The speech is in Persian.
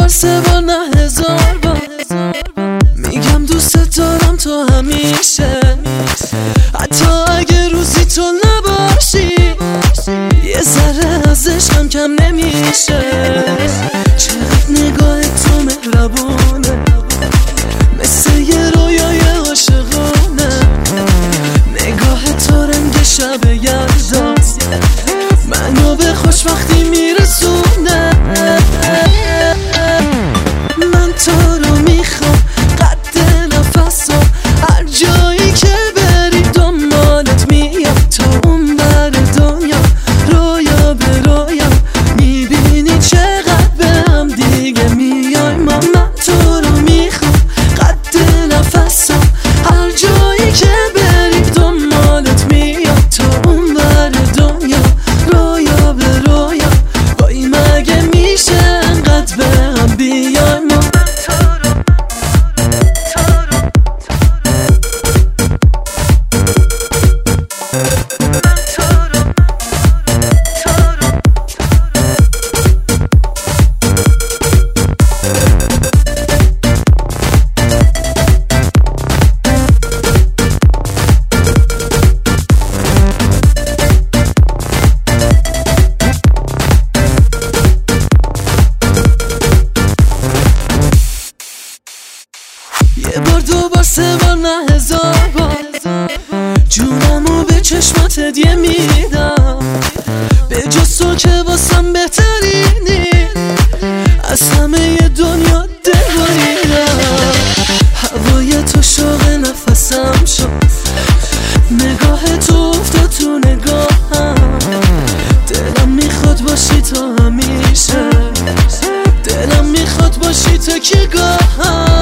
بار 3 بار نه 1000 بار میگم دوست دارم تو همیشه، حتی اگه روزی تو نباشی یه ذره از عشقم کم نمیشه. چقدر نگاه تو مهربونه، مثل یه رویای عاشقونه. نگاه تو رنگ شب یلدا منو به خوشبختی میرسونه. من تو رو میخوام قد نفسم، هر جایی که بری دنبالت میام. تو اون بر دنیا رویا به رویا میبینی چقدر به هم دیگه میای. من تو رو میخوام قد نفسم، هر جایی که بری دنبالت میام. تو اون بر دنیا رویا به رویا، وای مگه میشه انقدر به هم بیای. یه بار 2 بار 3 بار نه 1000 بار جونمو به چشمات هدیه میدم، به جز تو که واسم بهترینی، از همه دنیا دلبریدم. هوای تو شوق نفسم شد، نگاه تو افتاد تو نگاهم. دلم میخواد باشی تو همیشه، دلم میخواد باشی تو که گاهم.